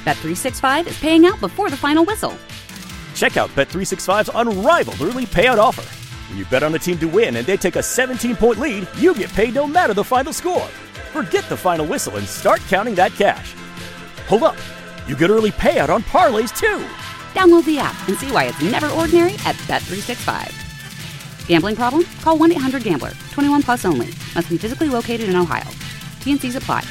Bet365 is paying out before the final whistle. Check out Bet365's unrivaled early payout offer. When you bet on a team to win and they take a 17-point lead, you get paid no matter the final score. Forget the final whistle and start counting that cash. Hold up. You get early payout on parlays, too. Download the app and see why it's never ordinary at Bet365. Gambling problem? Call 1-800-GAMBLER. 21 plus only. Must be physically located in Ohio. T&Cs apply.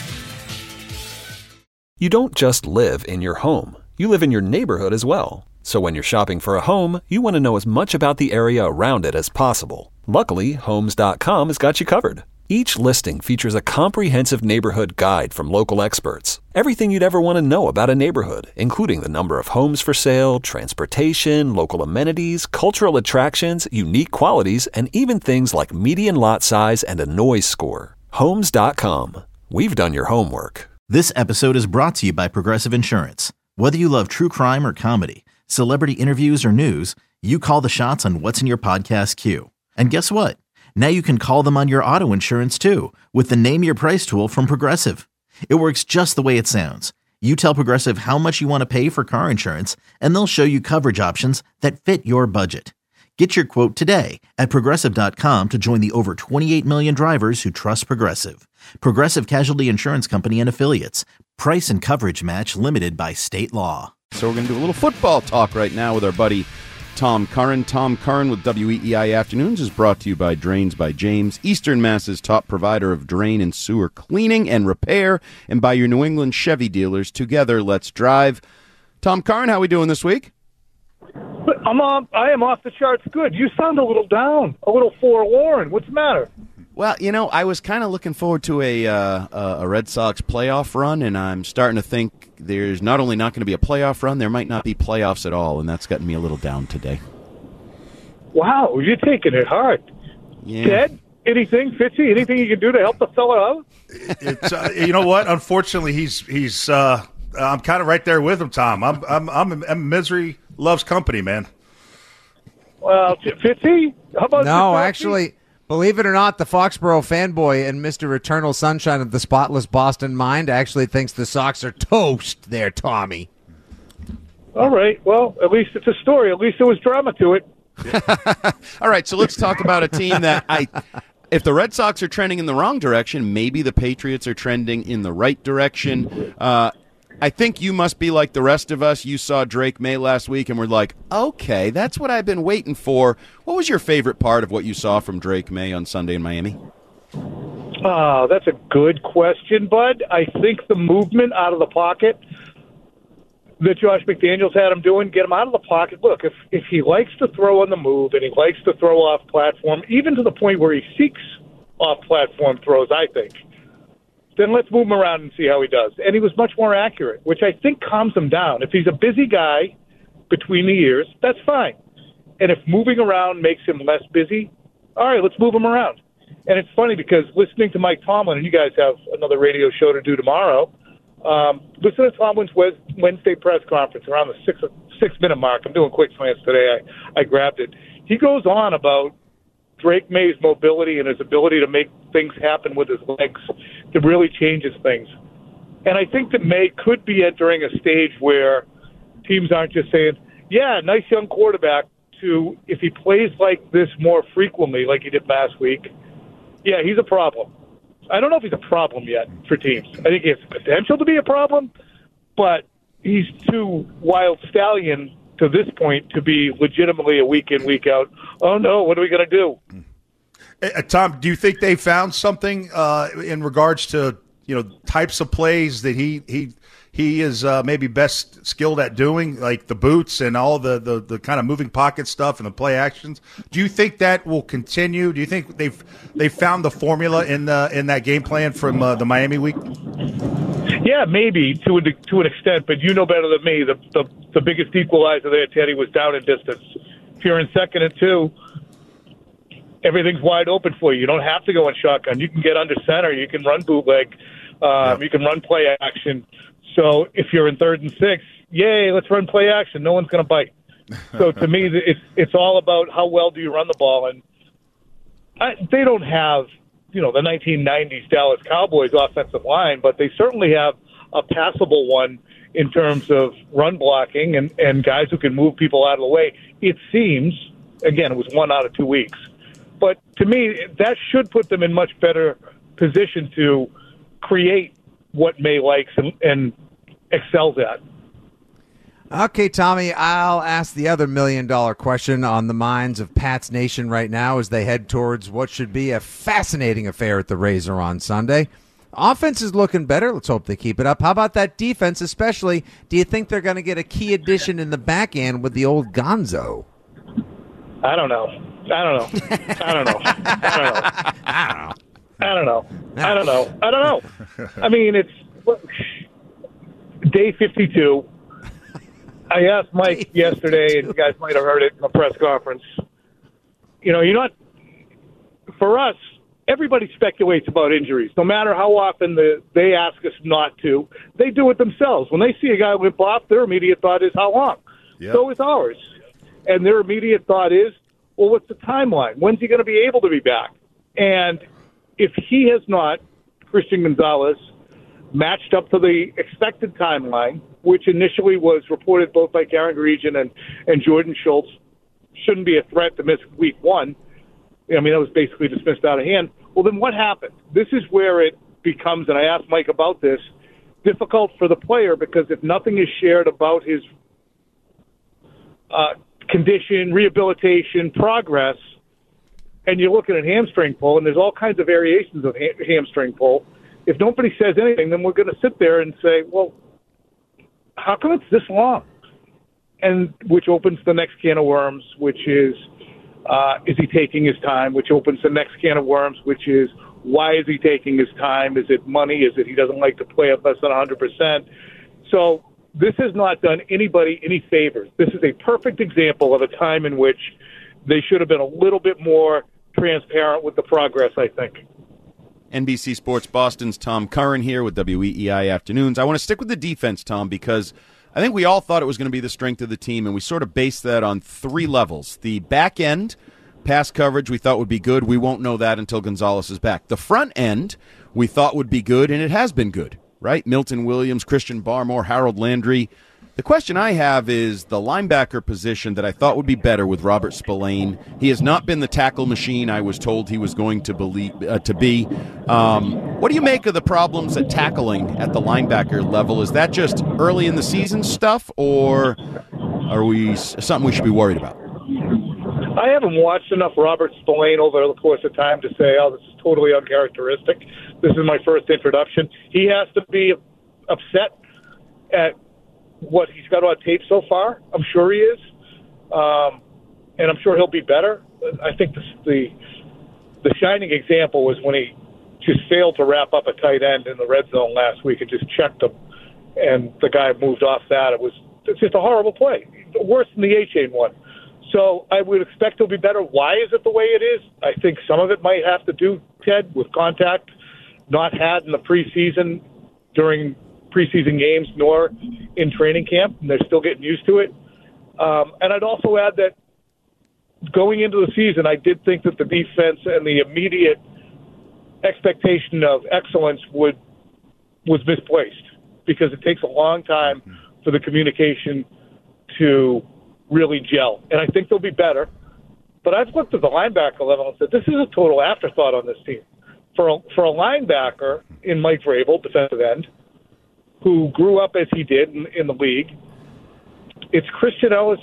You don't just live in your home. You live in your neighborhood as well. So when you're shopping for a home, you want to know as much about the area around it as possible. Luckily, Homes.com has got you covered. Each listing features a comprehensive neighborhood guide from local experts. Everything you'd ever want to know about a neighborhood, including the number of homes for sale, transportation, local amenities, cultural attractions, unique qualities, and even things like median lot size and a noise score. Homes.com. We've done your homework. This episode is brought to you by Progressive Insurance. Whether you love true crime or comedy, celebrity interviews or news, you call the shots on what's in your podcast queue. And guess what? Now you can call them on your auto insurance too with the Name Your Price tool from Progressive. It works just the way it sounds. You tell Progressive how much you want to pay for car insurance, and they'll show you coverage options that fit your budget. Get your quote today at Progressive.com to join the over 28 million drivers who trust Progressive. Progressive Casualty Insurance Company and Affiliates. Price and coverage match limited by state law. So we're going to do a little football talk right now with our buddy Tom Curran. Tom Curran with WEEI Afternoons is brought to you by Drains by James, Eastern Mass's top provider of drain and sewer cleaning and repair, and by your New England Chevy dealers. Together, let's drive. Tom Curran, how we doing this week? I am off the charts good. You sound a little down, a little forlorn. What's the matter? Well, you know, I was kind of looking forward to a Red Sox playoff run, and I'm starting to think there's not only not going to be a playoff run, there might not be playoffs at all, and that's gotten me a little down today. Wow, you're taking it hard. Yeah. Ted, anything, Fitzy, anything you can do to help the fella out? It's you know what? Unfortunately, he's I'm kind of right there with him, Tom. I'm misery loves company, man. Well, Fitzy, how about no? Actually, believe it or not, the Foxborough fanboy and Mr. Eternal Sunshine of the Spotless Boston Mind actually thinks the Sox are toast there, Tommy. All right. Well, at least it's a story. At least there was drama to it. All right, so let's talk about a team that if the Red Sox are trending in the wrong direction, maybe the Patriots are trending in the right direction. I think you must be like the rest of us. You saw Drake May last week and were like, okay, that's what I've been waiting for. What was your favorite part of what you saw from Drake May on Sunday in Miami? That's a good question, Bud. I think the movement out of the pocket that Josh McDaniels had him doing, get him out of the pocket. Look, if he likes to throw on the move and he likes to throw off platform, even to the point where he seeks off platform throws, I think, then let's move him around and see how he does. And he was much more accurate, which I think calms him down. If he's a busy guy between the ears, that's fine. And if moving around makes him less busy, all right, let's move him around. And it's funny because listening to Mike Tomlin, and you guys have another radio show to do tomorrow, listen to Tomlin's Wednesday press conference around the six-minute mark. I'm doing quick slants today. I grabbed it. He goes on about Drake May's mobility and his ability to make things happen with his legs that really changes things. And I think that May could be entering a stage where teams aren't just saying, yeah, nice young quarterback, to if he plays like this more frequently like he did last week, yeah, he's a problem. I don't know if he's a problem yet for teams. I think he has potential to be a problem, but he's too wild stallion to this point to be legitimately a week in, week out. Oh, no, what are we going to do? Tom, do you think they found something in regards to, types of plays that he is maybe best skilled at doing, like the boots and all the kind of moving pocket stuff and the play actions? Do you think that will continue? Do you think they've found the formula in that game plan from the Miami week? Yeah, maybe to an extent, but you know better than me. The biggest equalizer there, Teddy, was down in distance. If you're in 2nd and 2, everything's wide open for you. You don't have to go in shotgun. You can get under center. You can run bootleg. You can run play action. So if you're in 3rd and 6, yay, let's run play action. No one's going to bite. So to me, it's all about how well do you run the ball. And they don't have, the 1990s Dallas Cowboys offensive line, but they certainly have a passable one in terms of run blocking and guys who can move people out of the way. It seems, again, it was 1 out of 2 weeks. But to me, that should put them in much better position to create what May likes and excels at. Okay, Tommy, I'll ask the other $1 million question on the minds of Pats Nation right now as they head towards what should be a fascinating affair at the Razor on Sunday. Offense is looking better. Let's hope they keep it up. How about that defense especially? Do you think they're going to get a key addition in the back end with the old Gonzo? I don't know. I mean, it's day 52. I asked Mike yesterday, and you guys might have heard it in the press conference. For us, everybody speculates about injuries. No matter how often they ask us not to, they do it themselves. When they see a guy limp off, their immediate thought is, how long? Yep. So is ours. And their immediate thought is, well, what's the timeline? When's he going to be able to be back? And if he has not, Christian Gonzalez, matched up to the expected timeline, which initially was reported both by Karen Gregian and Jordan Schultz, shouldn't be a threat to miss week 1. I mean, that was basically dismissed out of hand. Well, then what happened? This is where it becomes, and I asked Mike about this, difficult for the player, because if nothing is shared about his condition, rehabilitation, progress, and you're looking at hamstring pull, and there's all kinds of variations of hamstring pull, if nobody says anything, then we're going to sit there and say, well, how come it's this long? And which opens the next can of worms, which is he taking his time, which opens the next can of worms, which is why is he taking his time? Is it money? Is it he doesn't like to play at less than 100%? So this has not done anybody any favors. This is a perfect example of a time in which they should have been a little bit more transparent with the progress, I think. NBC Sports Boston's Tom Curran here with WEEI Afternoons. I want to stick with the defense, Tom, because I think we all thought it was going to be the strength of the team, and we sort of based that on 3 levels. The back end, pass coverage, we thought would be good. We won't know that until Gonzalez is back. The front end, we thought would be good, and it has been good, right? Milton Williams, Christian Barmore, Harold Landry. The question I have is the linebacker position that I thought would be better with Robert Spillane. He has not been the tackle machine I was told he was going to be. What do you make of the problems at tackling at the linebacker level? Is that just early in the season stuff, or are we something we should be worried about? I haven't watched enough Robert Spillane over the course of time to say, oh, this is totally uncharacteristic. This is my first introduction. He has to be upset at what he's got on tape so far. I'm sure he is. And I'm sure he'll be better. I think the shining example was when he just failed to wrap up a tight end in the red zone last week and just checked him, and the guy moved off that. It's just a horrible play. Worse than the A-Chain one. So I would expect he'll be better. Why is it the way it is? I think some of it might have to do, Ted, with contact not had in the preseason, during preseason games, nor in training camp, and they're still getting used to it. And I'd also add that going into the season, I did think that the defense and the immediate expectation of excellence was misplaced, because it takes a long time for the communication to really gel. And I think they'll be better. But I've looked at the linebacker level and said, this is a total afterthought on this team. For a linebacker in Mike Vrabel, defensive end, who grew up as he did in the league, it's Christian Ellis,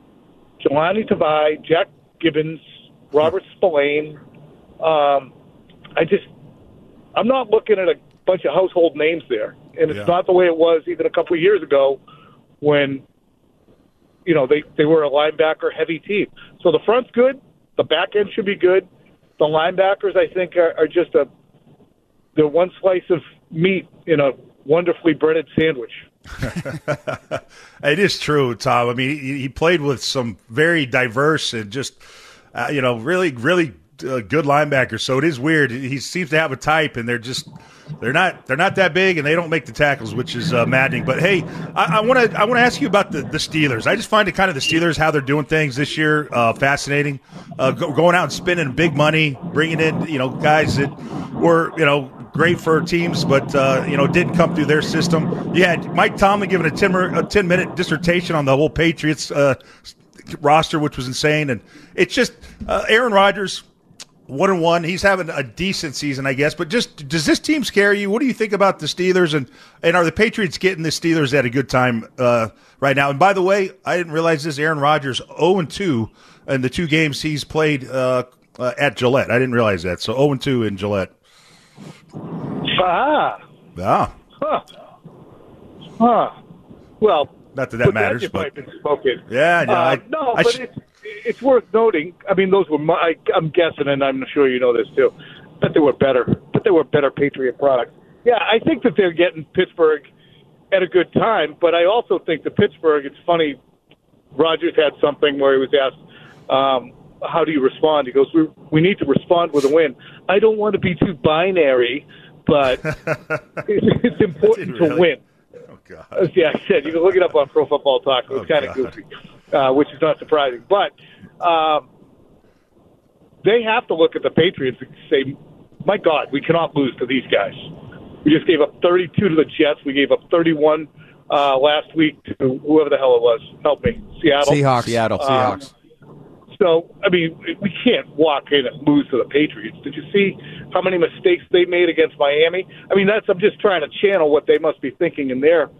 Jelani Tavai, Jack Gibbons, Robert Spillane. I'm not looking at a bunch of household names there. And it's not the way it was even a couple of years ago when, they were a linebacker-heavy team. So the front's good. The back end should be good. The linebackers, I think, are just they're one slice of meat in a wonderfully breaded sandwich. It is true, Tom. I mean, he played with some very diverse and just, really, really good linebackers. So it is weird. He seems to have a type, and they're not that big, and they don't make the tackles, which is maddening. But hey, I want to ask you about the Steelers. I just find it kind of the Steelers, how they're doing things this year, going out and spending big money, bringing in guys that were great for teams, but didn't come through their system. You had Mike Tomlin giving a 10-minute dissertation on the whole Patriots roster, which was insane. And it's just Aaron Rodgers, 1-1. He's having a decent season, I guess. But just does this team scare you? What do you think about the Steelers? And are the Patriots getting the Steelers at a good time right now? And by the way, I didn't realize this. Aaron Rodgers 0-2 in the 2 games he's played at Gillette. I didn't realize that. So 0-2 in Gillette. Ah. Ah. Huh. Well, not that matters, but spoken. Yeah, it's worth noting. I mean, those were I'm guessing, and I'm sure you know this too, that they were better. But they were better Patriot products. Yeah, I think that they're getting Pittsburgh at a good time, but I also think that Pittsburgh. It's funny. Rodgers had something where he was asked, "How do you respond?" He goes, "We need to respond with a win." I don't want to be too binary, but it's important to win. Oh, God. Yeah, I said you can look it up on Pro Football Talk. It was kind of goofy, which is not surprising. But they have to look at the Patriots and say, "My God, we cannot lose to these guys." We just gave up 32 to the Jets. We gave up 31 last week to whoever the hell it was. Help me, Seattle. Seahawks. So, I mean, we can't walk in and lose to the Patriots. Did you see how many mistakes they made against Miami? I mean, I'm just trying to channel what they must be thinking in their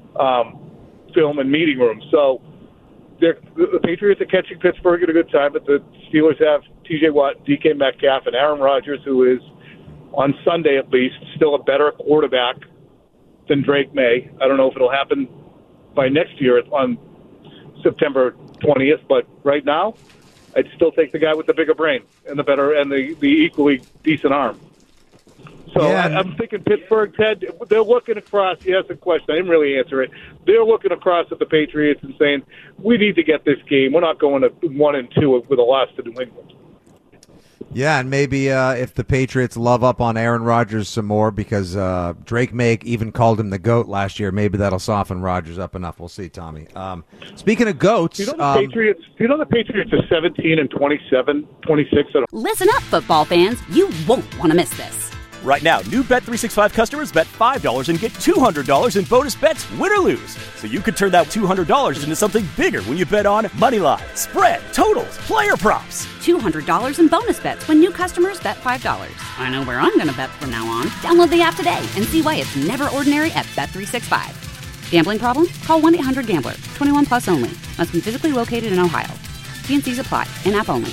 film and meeting room. So the Patriots are catching Pittsburgh at a good time, but the Steelers have T.J. Watt, D.K. Metcalf, and Aaron Rodgers, who is, on Sunday at least, still a better quarterback than Drake May. I don't know if it'll happen by next year on September 20th, but right now, I'd still take the guy with the bigger brain and the equally decent arm. So yeah. I'm thinking Pittsburgh, Ted, they're looking across. You asked a question. I didn't really answer it. They're looking across at the Patriots and saying, we need to get this game. We're not going to 1-2 with a loss to New England. Yeah, and maybe if the Patriots love up on Aaron Rodgers some more, because Drake May even called him the GOAT last year, maybe that'll soften Rodgers up enough. We'll see, Tommy. Speaking of GOATs... Do you know the Patriots are 17-27, 26? Listen up, football fans. You won't want to miss this. Right now, new Bet365 customers bet $5 and get $200 in bonus bets, win or lose. So you could turn that $200 into something bigger when you bet on Moneyline, spread, totals, player props. $200 in bonus bets when new customers bet $5. I know where I'm going to bet from now on. Download the app today and see why it's never ordinary at Bet365. Gambling problem? Call 1-800-GAMBLER. 21 plus only. Must be physically located in Ohio. T&Cs apply. In-app only.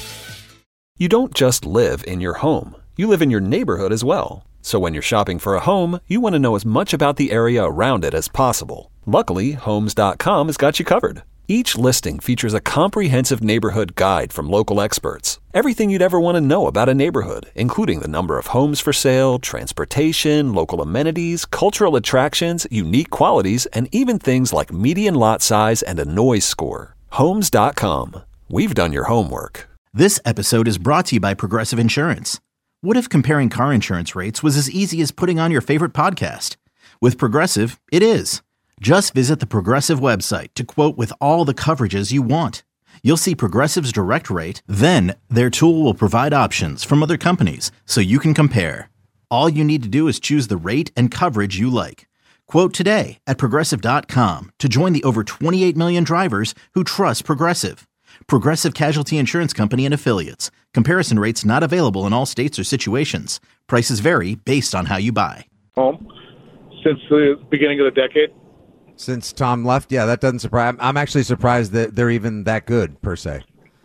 You don't just live in your home. You live in your neighborhood as well. So when you're shopping for a home, you want to know as much about the area around it as possible. Luckily, Homes.com has got you covered. Each listing features a comprehensive neighborhood guide from local experts. Everything you'd ever want to know about a neighborhood, including the number of homes for sale, transportation, local amenities, cultural attractions, unique qualities, and even things like median lot size and a noise score. Homes.com. We've done your homework. This episode is brought to you by Progressive Insurance. What if comparing car insurance rates was as easy as putting on your favorite podcast? With Progressive, it is. Just visit the Progressive website to quote with all the coverages you want. You'll see Progressive's direct rate, then their tool will provide options from other companies so you can compare. All you need to do is choose the rate and coverage you like. Quote today at Progressive.com to join the over 28 million drivers who trust Progressive. Progressive Casualty Insurance Company and Affiliates. Comparison rates not available in all states or situations. Prices vary based on how you buy. Home since the beginning of the decade. Since Tom left, yeah, that doesn't surprise. I'm actually surprised that they're even that good per se.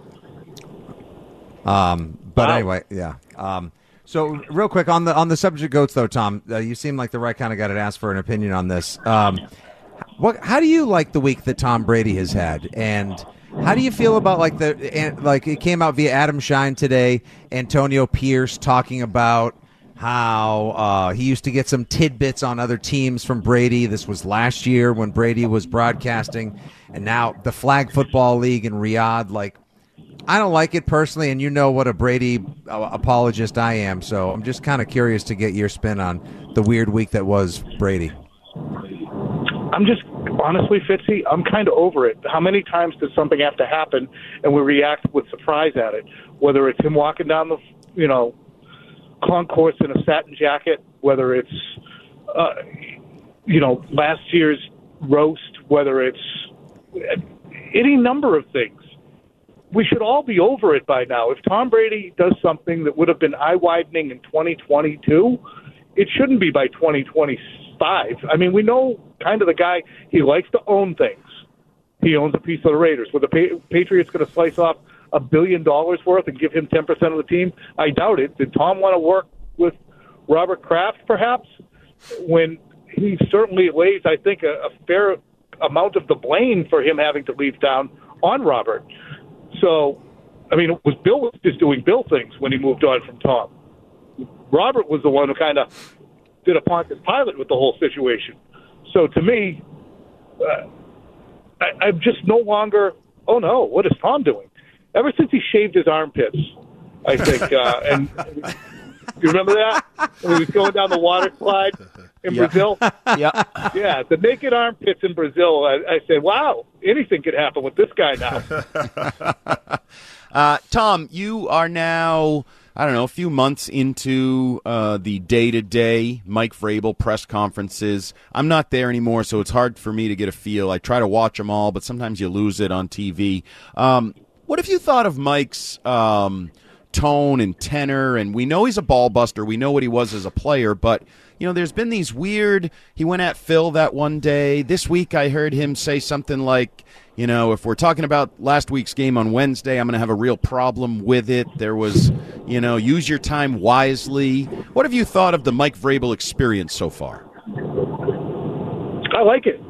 But anyway, yeah. So real quick on the subject of GOATs, though, Tom, you seem like the right kind of guy to ask for an opinion on this. How do you like the week that Tom Brady has had, and how do you feel about it came out via Adam Shine today, Antonio Pierce talking about how he used to get some tidbits on other teams from Brady. This was last year when Brady was broadcasting, and now the Flag Football League in Riyadh. I don't like it personally, and you know what a Brady apologist I am, so I'm just kind of curious to get your spin on the weird week that was Brady. I'm just, honestly, Fitzy, I'm kind of over it. How many times does something have to happen and we react with surprise at it? Whether it's him walking down the, concourse in a satin jacket whether it's, last year's roast, whether it's any number of things. We should all be over it by now. If Tom Brady does something that would have been eye-widening in 2022, it shouldn't be by 2025. I mean, we know kind of the guy. He likes to own things. He owns a piece of the Raiders. Were the Patriots going to slice off $1 billion worth and give him 10% of the team? I doubt it. Did Tom want to work with Robert Kraft, perhaps, when he certainly lays, I think, a fair amount of the blame for him having to leave town on Robert? So, I mean, it was Bill was just doing Bill things when he moved on from Tom. Robert was the one who kind of did a Pontius Pilate with the whole situation. So, to me, I'm just no longer, oh, no, what is Tom doing? Ever since he shaved his armpits, I think, and you remember that? When he was going down the water slide in Brazil? Yeah, the naked armpits in Brazil. I said, wow, anything could happen with this guy now. Tom, you are now, I don't know, a few months into the day-to-day Mike Vrabel press conferences. I'm not there anymore, so it's hard for me to get a feel. I try to watch them all, but sometimes you lose it on TV. What have you thought of Mike's tone and tenor? And we know he's a ball buster. We know what he was as a player, but there's been these weird, he went at Phil that one day. This week I heard him say something like, if we're talking about last week's game on Wednesday, I'm going to have a real problem with it. There was, use your time wisely. What have you thought of the Mike Vrabel experience so far? I like it.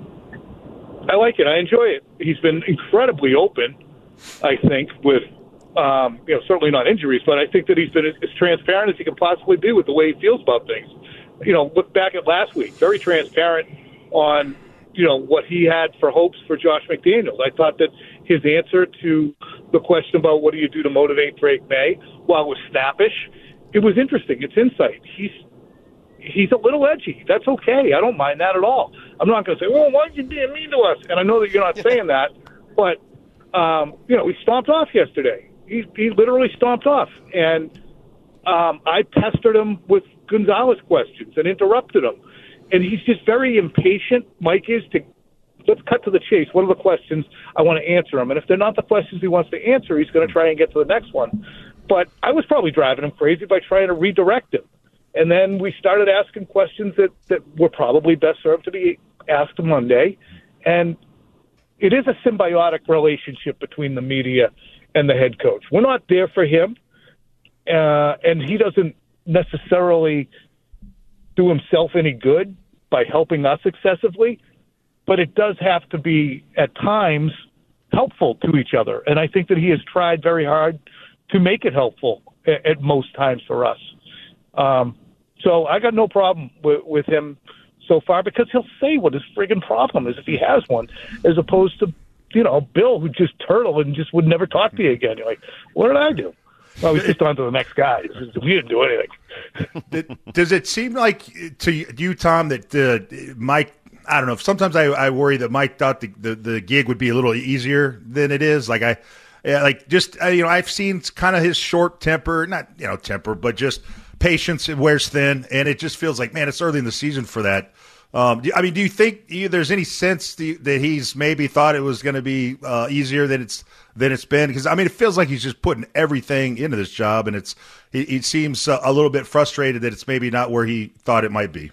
I enjoy it. He's been incredibly open, I think, with certainly not injuries, but I think that he's been as transparent as he can possibly be with the way he feels about things. Look back at last week, very transparent on, what he had for hopes for Josh McDaniels. I thought that his answer to the question about what do you do to motivate Drake May, while it was snappish, it was interesting. It's insight. He's a little edgy. That's okay. I don't mind that at all. I'm not going to say, well, why did you be mean to us? And I know that you're not saying that, but, he stomped off yesterday. He literally stomped off. And I pestered him with Gonzalez questions and interrupted him. And he's just very impatient, Mike is, let's cut to the chase. What are the questions? I want to answer them. And if they're not the questions he wants to answer, he's going to try and get to the next one. But I was probably driving him crazy by trying to redirect him. And then we started asking questions that were probably best served to be asked Monday. And it is a symbiotic relationship between the media and the head coach. We're not there for him, and he doesn't necessarily do himself any good by helping us excessively, but it does have to be, at times, helpful to each other. And I think that he has tried very hard to make it helpful at most times for us. So I got no problem with him so far, because he'll say what his friggin' problem is if he has one, as opposed to, Bill, who just turtle and just would never talk to you again. You're like, what did I do? Well, he's just on to the next guy. We didn't do anything. Does it seem like to you, Tom, that Mike, I don't know, sometimes I worry that Mike thought the gig would be a little easier than it is. I've seen kind of his short temper, not, temper, but just patience wears thin, and it just feels like, man, it's early in the season for that. Do you think there's any sense that he's maybe thought it was going to be easier than it's been? Because it feels like he's just putting everything into this job, and he seems a little bit frustrated that it's maybe not where he thought it might be.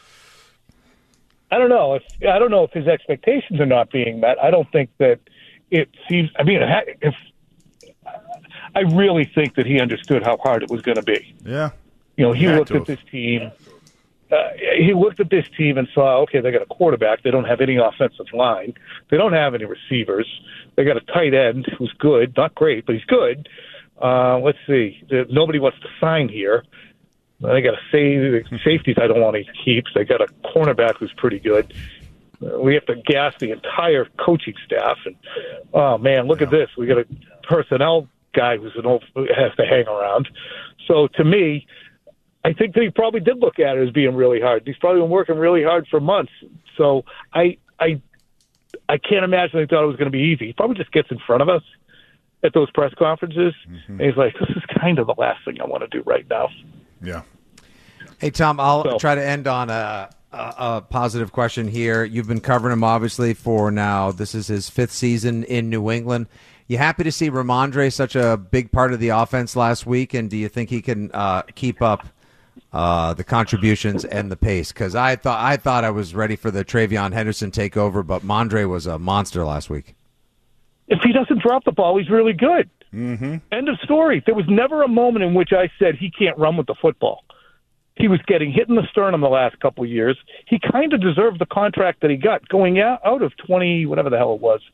I don't know if his expectations are not being met. I don't think that it seems. If I really think that he understood how hard it was going to be. Yeah. He looked at this team. He looked at this team and saw, okay, they got a quarterback. They don't have any offensive line. They don't have any receivers. They got a tight end who's good, not great, but he's good. Let's see. Nobody wants to sign here. They got safeties I don't want to keep. They got a cornerback who's pretty good. We have to gas the entire coaching staff. And, oh, man, look at this. We got a personnel guy who has to hang around. So, to me, I think that he probably did look at it as being really hard. He's probably been working really hard for months. So I can't imagine he thought it was going to be easy. He probably just gets in front of us at those press conferences, and he's like, this is kind of the last thing I want to do right now. Yeah. Hey, Tom, I'll try to end on a positive question here. You've been covering him, obviously, for now. This is his 5th season in New England. You happy to see Ramondre such a big part of the offense last week, and do you think he can keep up the contributions and the pace? Because I thought I was ready for the Travion Henderson takeover, but Mondre was a monster last week. If he doesn't drop the ball, he's really good. Mm-hmm. End of story. There was never a moment in which I said he can't run with the football. He was getting hit in the sternum the last couple of years. He kind of deserved the contract that he got going out of 20, whatever the hell it was,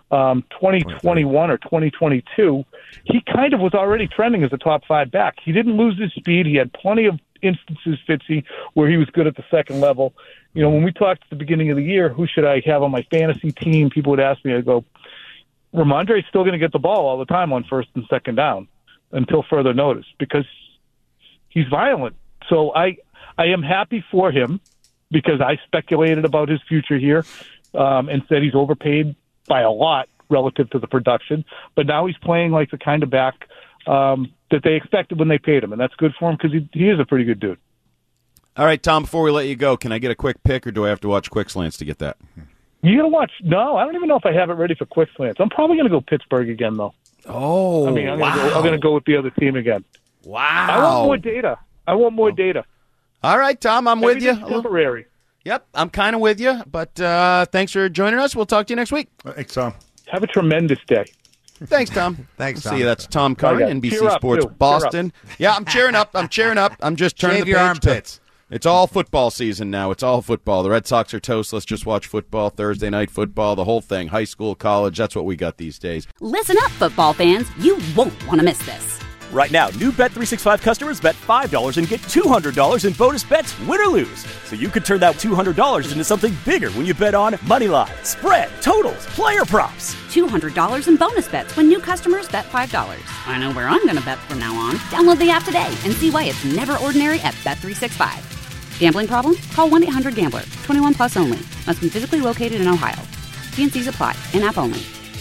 2021 or 2022. He kind of was already trending as a top 5 back. He didn't lose his speed. He had plenty of instances, Fitzy, where he was good at the second level. You know, when we talked at the beginning of the year, who should I have on my fantasy team? People would ask me, I'd go, Ramondre's still going to get the ball all the time on first and second down until further notice because he's violent. So I am happy for him because I speculated about his future here and said he's overpaid by a lot relative to the production. But now he's playing like the kind of back that they expected when they paid him, and that's good for him because he is a pretty good dude. All right, Tom, before we let you go, can I get a quick pick or do I have to watch Quick Slants to get that? You got to watch. No, I don't even know if I have it ready for Quick Slants. I'm probably going to go Pittsburgh again, though. Oh, I'm going to go with the other team again. Wow. I want more data. All right, Tom, I'm with you. Temporary. Yep, I'm kind of with you, but thanks for joining us. We'll talk to you next week. Thanks, Tom. Have a tremendous day. Thanks, Tom. Thanks, Tom. See you. That's Tom Curran, NBC Sports Boston. Yeah, I'm cheering up. I'm just turning Shave the your page. armpits. It's all football season now. It's all football. The Red Sox are toast. Let's just watch football, Thursday night football, the whole thing, high school, college. That's what we got these days. Listen up, football fans. You won't want to miss this. Right now, new Bet365 customers bet $5 and get $200 in bonus bets, win or lose. So you could turn that $200 into something bigger when you bet on moneyline, spread, totals, player props. $200 in bonus bets when new customers bet $5. I know where I'm going to bet from now on. Download the app today and see why it's never ordinary at Bet365. Gambling problem? Call 1-800-GAMBLER. 21 plus only. Must be physically located in Ohio. T&Cs apply. In-app only.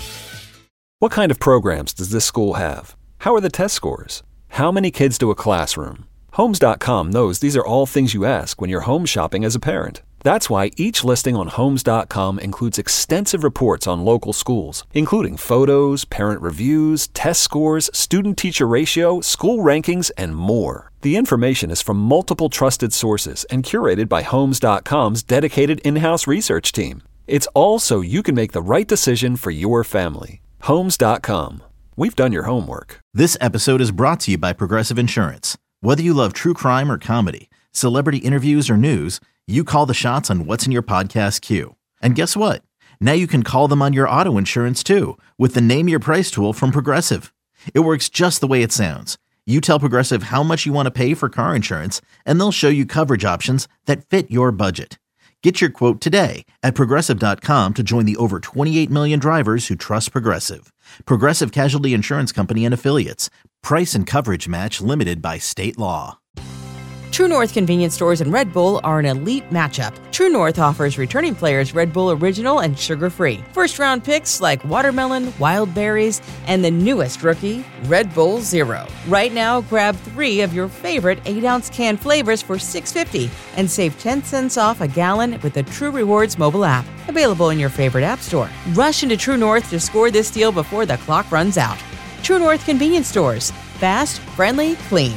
What kind of programs does this school have? How are the test scores? How many kids do a classroom? Homes.com knows these are all things you ask when you're home shopping as a parent. That's why each listing on Homes.com includes extensive reports on local schools, including photos, parent reviews, test scores, student-teacher ratio, school rankings, and more. The information is from multiple trusted sources and curated by Homes.com's dedicated in-house research team. It's all so you can make the right decision for your family. Homes.com. We've done your homework. This episode is brought to you by Progressive Insurance. Whether you love true crime or comedy, celebrity interviews or news, you call the shots on what's in your podcast queue. And guess what? Now you can call them on your auto insurance too with the Name Your Price tool from Progressive. It works just the way it sounds. You tell Progressive how much you want to pay for car insurance, and they'll show you coverage options that fit your budget. Get your quote today at Progressive.com to join the over 28 million drivers who trust Progressive. Progressive Casualty Insurance Company and Affiliates. Price and coverage match limited by state law. True North convenience stores and Red Bull are an elite matchup. True North offers returning players Red Bull Original and sugar-free. First-round picks like watermelon, wild berries, and the newest rookie, Red Bull Zero. Right now, grab 3 of your favorite 8-ounce can flavors for $6.50 and save 10 cents off a gallon with the True Rewards mobile app. Available in your favorite app store. Rush into True North to score this deal before the clock runs out. True North convenience stores. Fast, friendly, clean.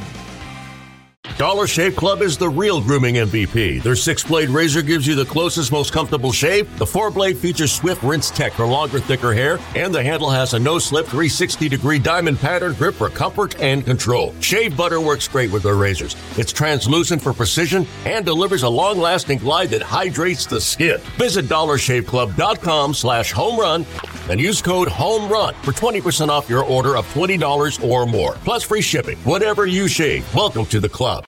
Dollar Shave Club is the real grooming MVP. Their 6-blade razor gives you the closest, most comfortable shave. The 4-blade features Swift Rinse Tech for longer, thicker hair. And the handle has a no-slip 360-degree diamond pattern grip for comfort and control. Shave butter works great with their razors. It's translucent for precision and delivers a long-lasting glide that hydrates the skin. Visit DollarShaveClub.com/homerun and use code HOMERUN for 20% off your order of $20 or more. Plus free shipping. Whatever you shave, welcome to the club.